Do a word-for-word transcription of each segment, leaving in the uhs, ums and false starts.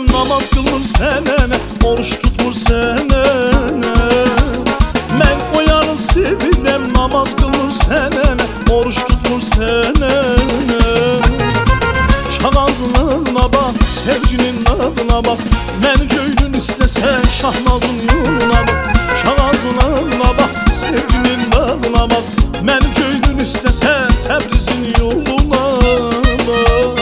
sevirəm, namaz qılır sənənə, oruç tutmur sənənə. Mən o yarı sevirəm, namaz qılır sənənə, oruç tutmur sənənə. Çağazlığına bax, sevginin adına bax, məni göydün istəsən Şahnazın yoluna bax. Çağazlığına bax, sevginin adına bax, məni göydün istəsən Təbrizin yoluna bax.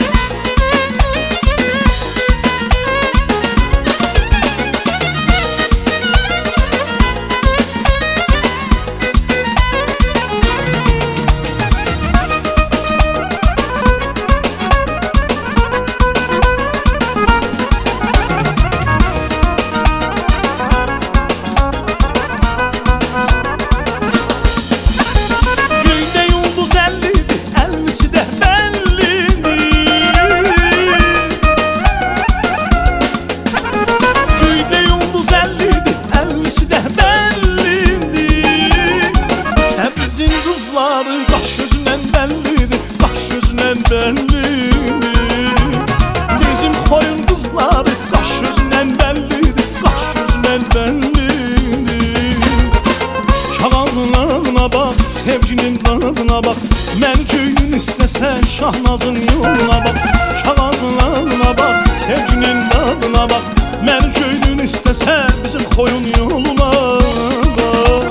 Qaş gözündən bəllidir, qaş gözündən bəllidir. Bizim xoyun qızları qaş gözündən bəllidir, qaş gözündən bəllidir. Kağazlarına bax, sevginin dadına bax, məni göydün istəsən Şahnazın yoluna bax. Kağazlarına bax, sevginin dadına bax, məni göydün istəsən bizim xoyun yoluna bax.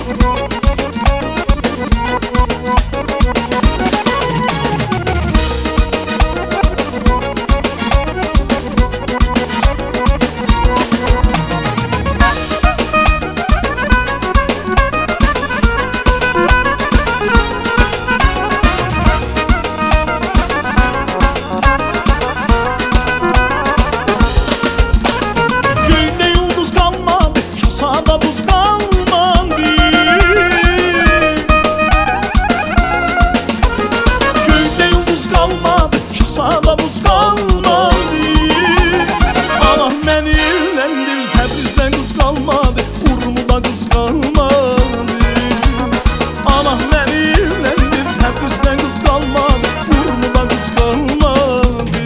Sada buz qalmadı. Allah məni evləndir, Təbrizdən qız qalmadı, Urmuda qız qalmadı. Allah məni evləndir, Təbrizdən qız qalmadı, Urmuda qız qalmadı.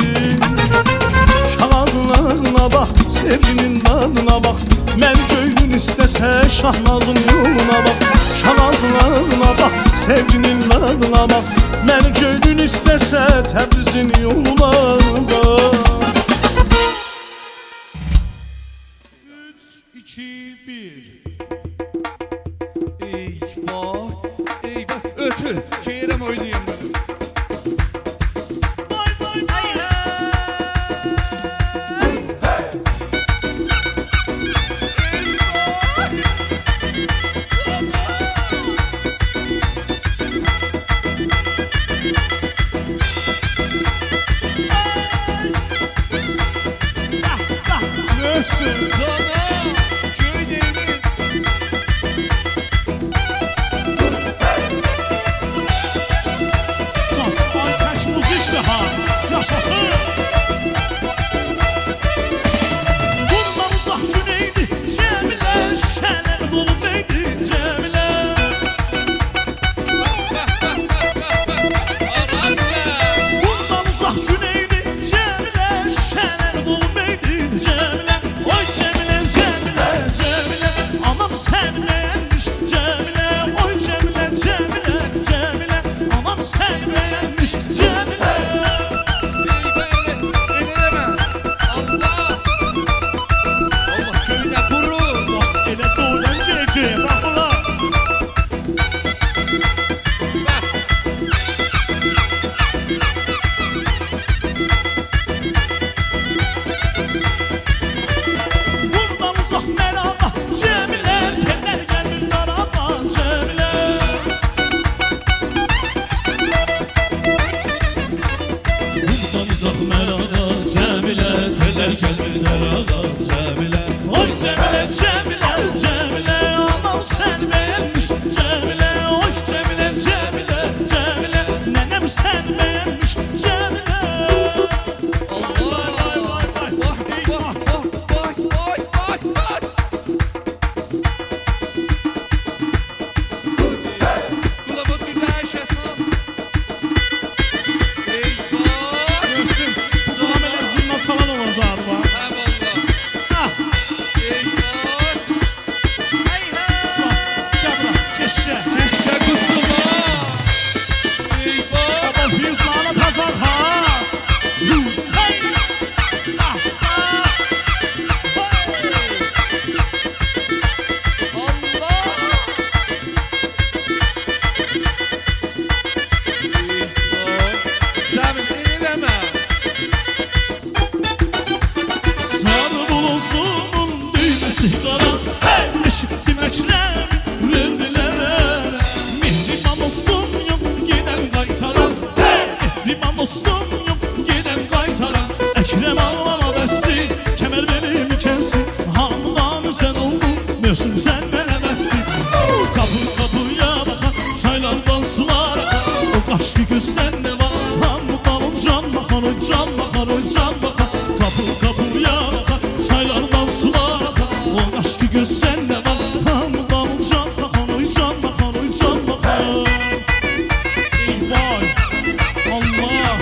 Kağazlarına bax, sevginin dadına bax, məni göydün istəsən Şahnazın yoluna bax. Kağazlarına bax, sevginin dadına bax, məni göydün istəsə Təbrizin yoluna bax. Üç, iki, bir. Eyvah, eyvah. Ötür, çeyrem oynayayım. Vay vay vay. Cəmilə, oy Cəmilə, Cəmilə. Səmin eləmə. Sarı bulunsun düğmesi kara. Eşittim ekrem verdiler. Mihriban dostum yok giden kaytaran. Mihriban dostum yok giden kaytaran. Ekrem ağlama besti kemer benim kensin. Hamdan sen oldun mösün sen bana besti. Kapı kapıya bakan çaylardan sular akar. O kaşlı göz sende var. Hamdan o can bakan o can bakan o can bakan. Kapı kapıya bakan çaylardan sular akar. O kaşlı göz sende var. Hamdan o can bakan o can bakan o can bakan. Ey vay Allah.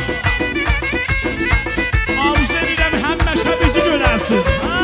Arzu edirəm həmişə bizi görərsiniz. Ha?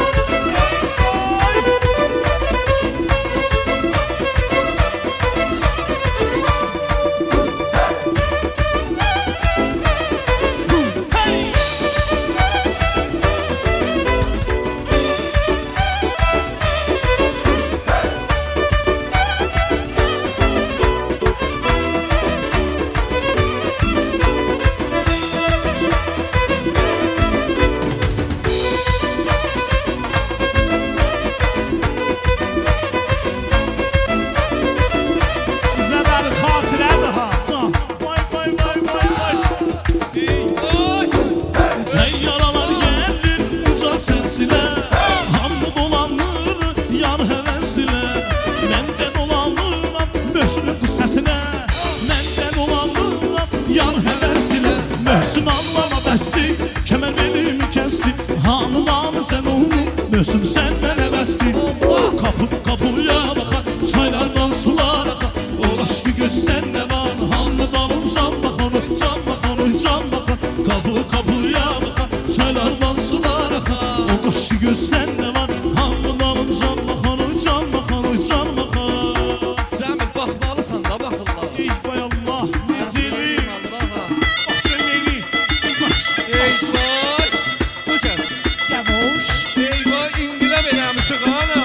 Bizə bəri xatirədir ha. Can. Vay vay vay vay vay. Ay. Təyyaralar gəlir uca səsilə. Hamı dolanır yar həvəsilə. Mən də dolanıram möhsünün qız səsinə. Mən də dolanıram yar həvəsilə. Möhsün anlama bəsti kəmər belim kəsdi. Hanıdan sən oldun möhsün sən mənə bəsti. Kapı kapıya baxar çaylardan sular akar. O aşkı göz sende var. Hanıdan o can bakan o can bakan o can bakan. Kapı kapıya bakar çaylardan sular akar. O kaşı göz sende var. Hamıdan o can bakan o can bakan o can bakan. Səmin baxmalısan da baxırlar. Ey vay Allah neceli. Allaha. Bak görmeyini. Baş baş. Eyvay. Bu kəs. Yavaş. Eyvay inqilab eləmişik ana.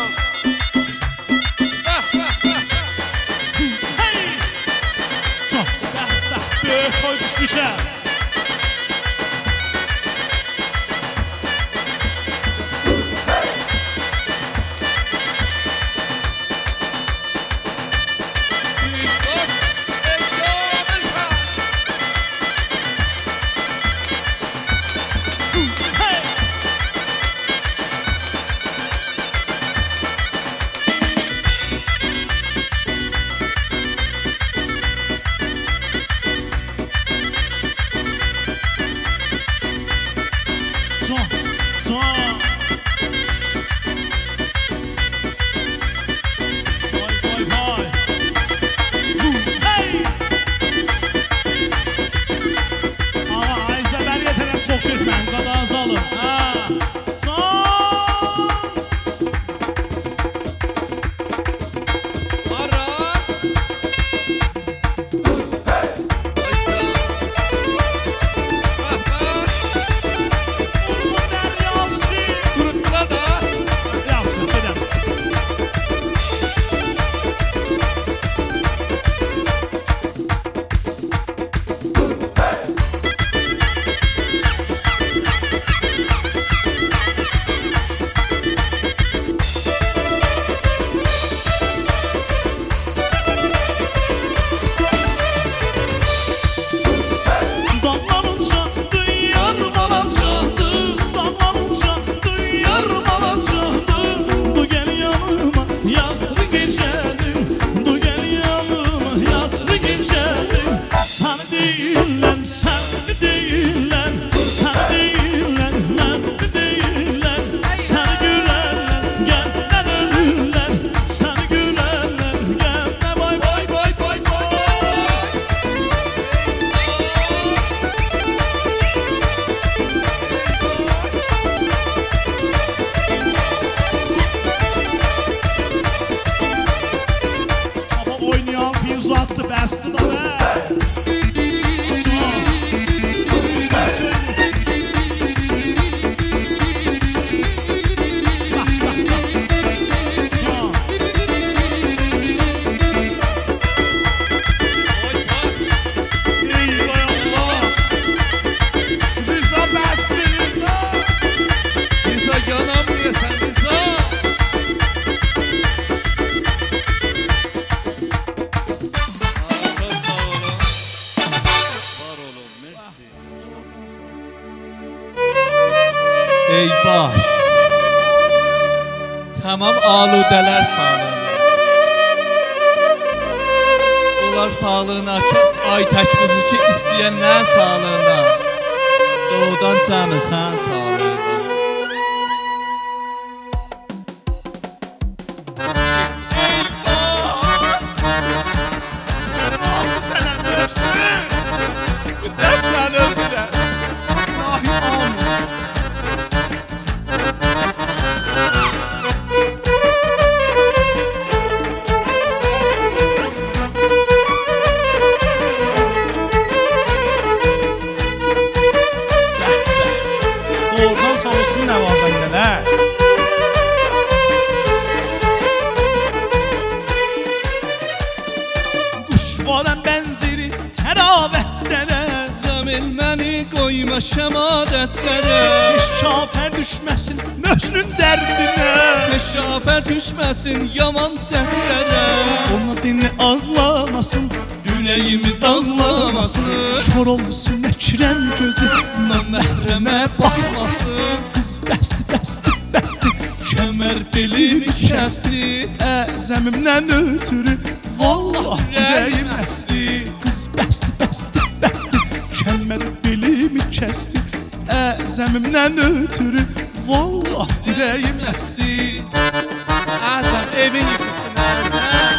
Bax bax bax. Hey. Çok. Bəh bəh. Böyük koy düşdüşə. Hey. Can, can. Vay vay vay. Hey. Ağa, Ayşə bəriyə tərəf çox getmən, qadağız alın. Ha. Can. Aras. Bax bax. Urma Dəryavsi. Eyvah. Tamam aludələr sağlığına. Onlar sağlığına ki, ay tək buzu ki istəyənlərin sağlığına. Doğudan cəmi sən sağlığına. Oradan sağ olsun nəvazəndələr. Quşvara bənzeri təravətlərə, Cəmil məni qoyma şəmadətlərə. heç kafər düşməsin möhnün dərdinə. Peşafər düşməsin yaman dərdlərə. Ona dini ağlamasın, Ürəyimi dağlamasın. kör olsun əkrəm gözü, Məhrəmə baxmasın. qız bəsti, bəsti, bəsti, Kəmər belimi kəsdi. əzəmimdən ötürü vallah ürəyim ürəyim əsdi. Qız bəsti, bəsti, bəsti, kəmər belimi kəsdi. Əzəmimdən ötürü vallah ürəyim əsdi. Əzəm evin yıxılsın əzəm.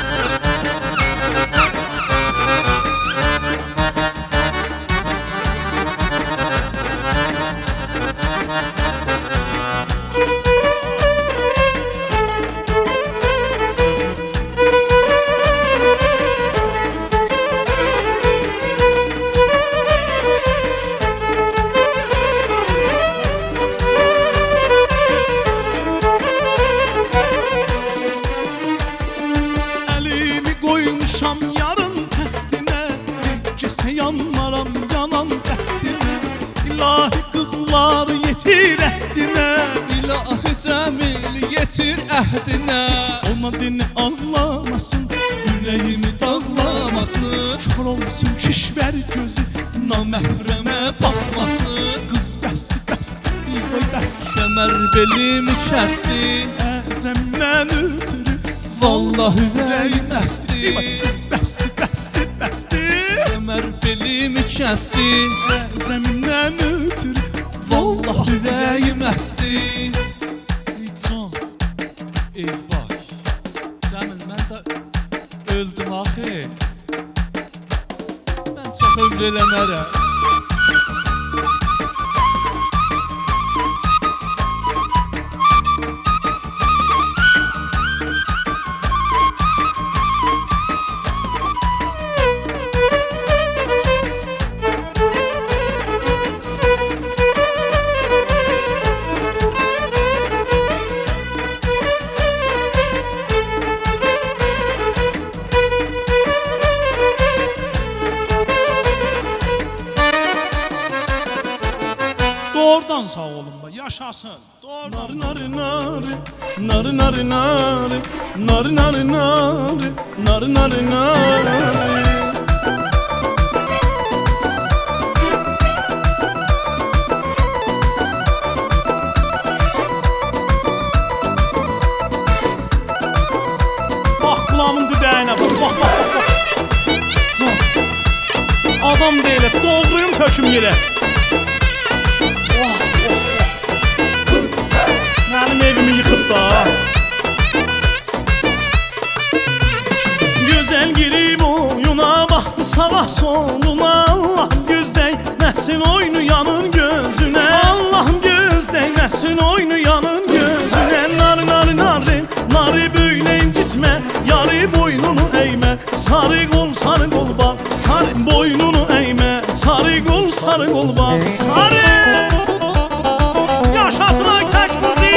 Əlimi qoymuşam yarın təxtinə, gecəsə yanmaram yanan bəxtinə. İlahi qızlar yetir əhdinə, İlahi Cəmil yetir əhdinə. ona dini ağlamasın, Ürəyimi dağlamasın. kör olsun kişvər gözü, Naməhrəmə baxmasın. qız bəsti, bəsti, iy bəsti. Kəmər belimi kəsdi. Əzəmdən ötürü Vallahi ürəyim əsdi. qız bəsti, bəsti, bəsti. Kəmər belimi kəsdi. Əzəmdən ötürü Vallahi ürəyim əsdi. Ey can, Eyvah. Cəmil mən də öldüm axı. Mən çox ömr eləmərəm. Doğrudan sağ olun be, yaşasın. Doğrudan. Narı narı narı narı narı narı narı narı narı narı narı. Bak kulağımın düdəğinə bak, bak, bak, bak. Can, adam deyil, doğruyum töküm yerə. Mənim evimi yıxıb da. Gözəl girib oyuna baxdı sağa soluna. Allahım göz dəyməsin oynayanın gözünə. Allahım göz dəyməsin oynayanın gözünə. Narı narı narı narı böyle incitmə, yarı boynunu eğmə. Sarı qol sarı qol bak, sarı boynunu eğmə. Sarı qol sarı qol bak, sarı. Yaşasın ay tək müzik.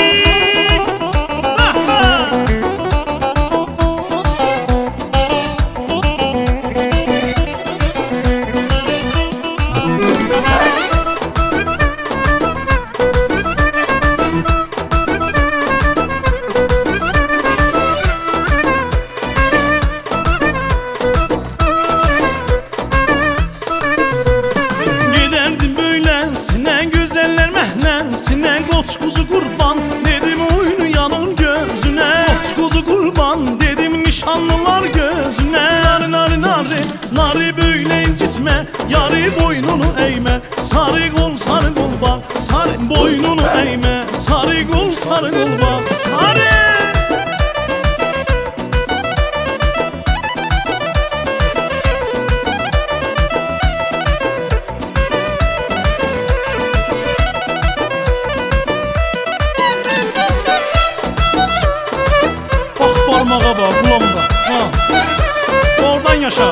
Gedərdim böyle Qoç quzu qurban dedim oynayanın gözüne. Qoç quzu qurban dedim nişanlılar gözüne. Nari nari nari nari böyle incitme, yarı boynunu eğme. Sarı kol sarı kol bak, sarı boynunu eğme. Sarı kol sarı kol bak, sarı. Parmağa bak, kulağımda. Sağ. Oradan yaşa.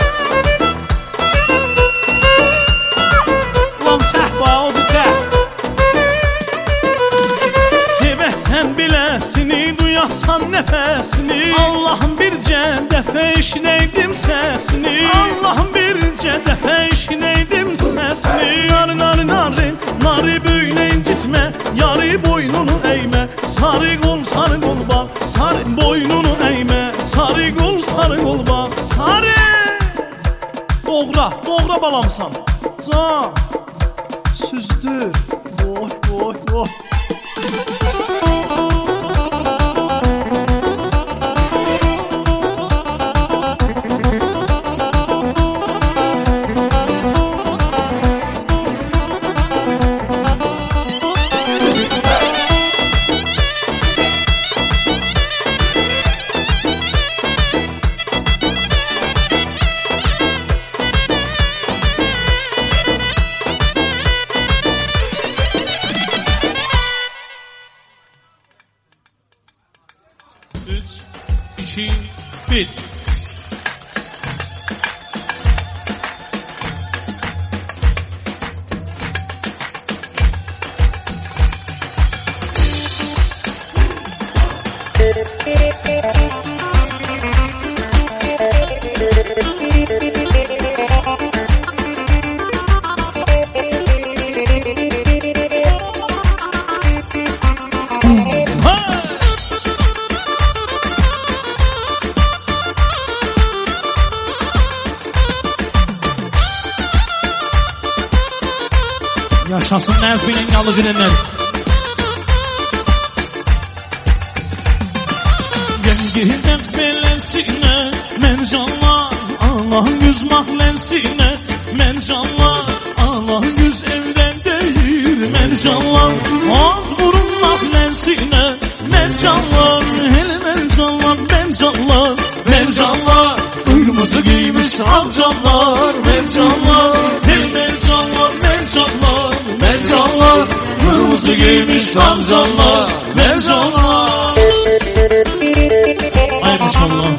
Ulan çəh bax, ocu çəh. Sevəsən biləsini, duyasan nəfəsini. Allah'ım bircə dəfə eşidəydim səsini. Allah'ım bircə dəfə eşidəydim səsini. Nari nari nari, nari böylə incitmə, yarı boynunu eğmə. Sarı qol sarı qol bak, sarı boynunu eğmə. Sarı qol sarı qol bak, sarı. Doğra, doğra balamsan. Can, süzdür. Oy oy oy. Üç, iki, bir. Yaşasın Nəzminin qalıcı dinlər. Gengirdən beləsinə, mən canlar, Allahın yüz mahlənsinə. Mən canlar, Allahın yüz evdən deyir. Mən canlar, ah vurun mahlənsinə. Mən canlar, hele mən canlar, mən canlar. Mən canlar, qırmızı giymiş ağ canlar. Mən canlar, hele mən canlar, mən canlar. Ben canlar, kırmızı giymiş kan canlar. Ben canlar. Ay maşallah.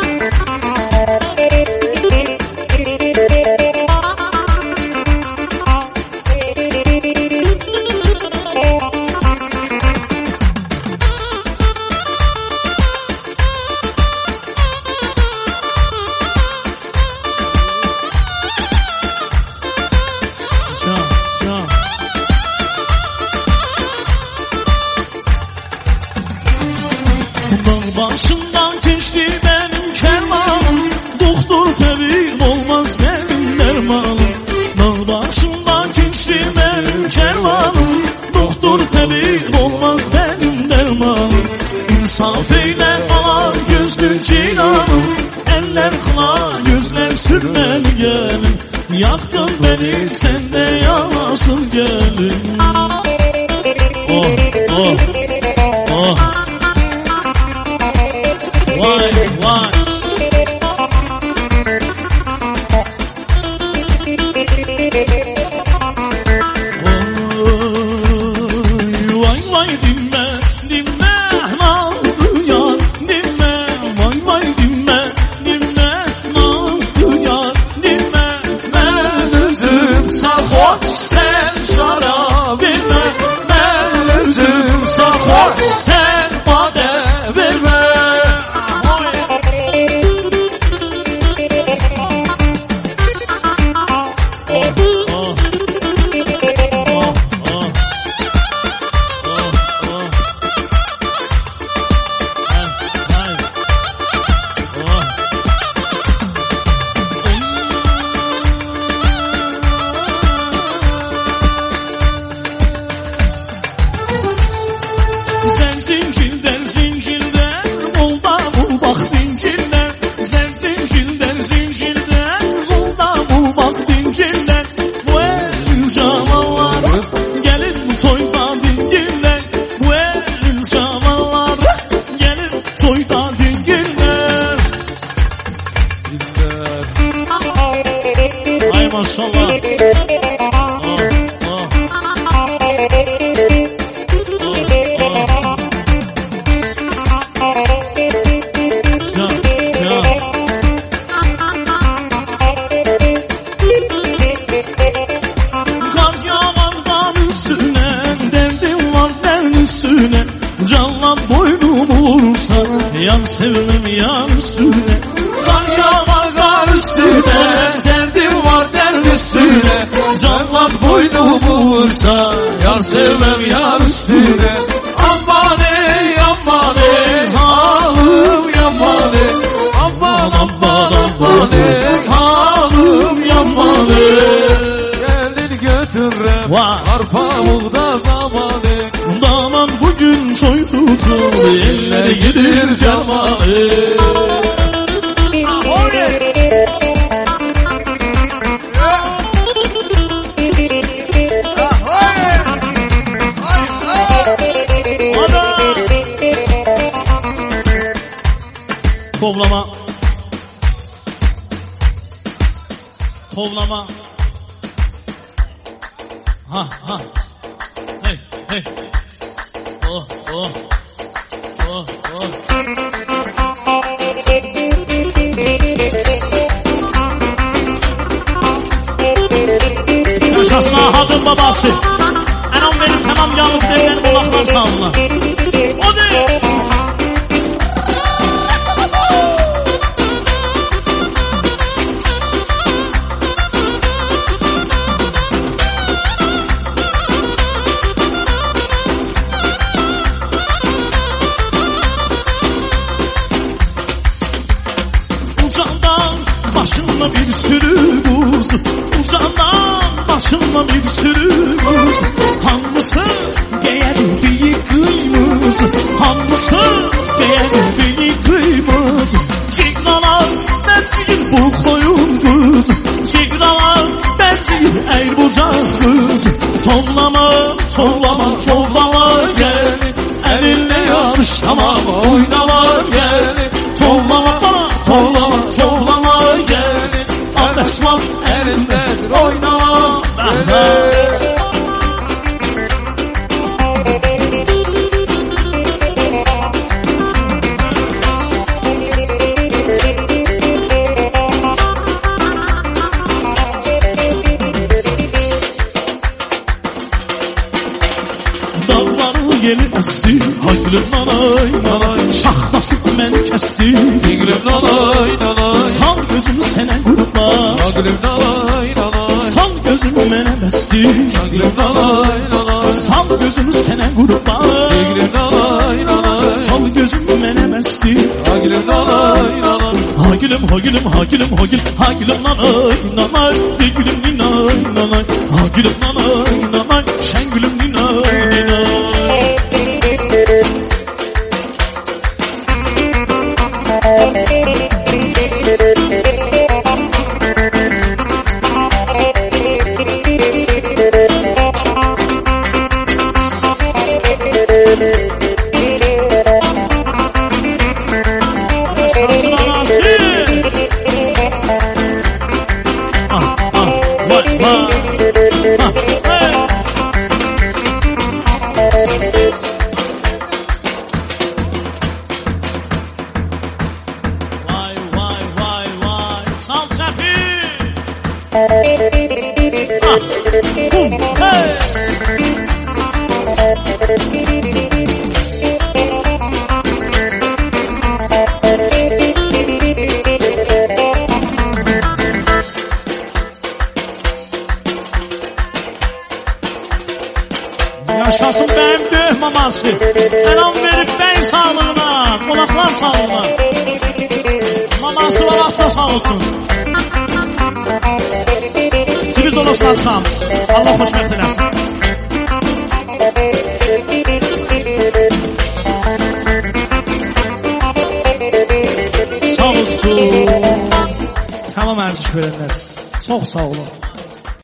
Başından geçti benim kervanım. Doktor tabip olmaz benim dermanım. Dağ başından geçti benim kervanım. Doktor tabip olmaz benim dermanım. İnsaf eyle bana gözlü ceylanım. Eller kıla gözler sürmeli gelin. Yaktın beni sen de yanasın gelin. Oh oh oh. Vay vay. Oy, vay vay dinme, dinme nazlı yar, dinme. Vay vay dinme, dinme nazlı yar, dinme. Ben özüm sarhoş, sen şarap dinme. Ben özüm sarhoş. maşallah. Oh, oh. Canlan boynumu vursa yan sevmem yan üstüne. Kar yağar kar üstüne, derdim var derd üstüne. Canlan boynumu vursa yan sevmem yan üstüne. Aman ey aman ey halim yaman ey. Aman aman aman ey halim yaman ey. Gelir götürürüm arpa buğda zamanı. Daman bugün toy tutur, ellere gelir cemaat. Tovlama, tovlama. Ha ha. Hey hey. Oh oh. Oh oh. Yaşasın Ahad'ın babası. Anam benim tamam yalnız devlerim kulaklar sağlılar. O değil. Başımda bir sürü buz, uzandan başımda bir sürü buz. Hangisi değer büyük kıymız, hangisi değer büyük kıymız. Sigralar benziyor bu koyun kız, sigralar benziyor ey bucak kız. Tovlama, tovlama, tovlama gel, elinle yarışama oynama gel. Tovlama bana, tovlama, tovlama gel. Anlaşmak elindedir oynama gel. Dağları yeni esti, haygülüm nanay nanay. Şahlası beni kesti, Gülüm nanay nanay. sal gözüm sene kurban. Gülüm nanay nanay. Sal gözüm mene besti, Gülüm nanay nanay. sal gözüm sene kurban. Gülüm nanay nanay. Sal gözüm mene besti. Gülüm nanay nanay. Ha gülüm ha gülüm ha gülüm ha gülüm ha gülüm nanay nanay. De gülüm ninay nanay. Ha gülüm nanay nanay. Şen gülüm ninay ninay. Yaşasın anası. Ah ah vay vay. Ah hey. Vay vay vay vay. Sal çepi. Ah. Bum. Hey. Yaşasın benim göğ maması. Selam verip ben sağlığına, kulaklar sağlığına. Maması babası da sağ olsun. Siz olursa sağ. Allah hoşmet eylesin. Sağ olsun. Tamam erziş verenler. Çok sağ olun.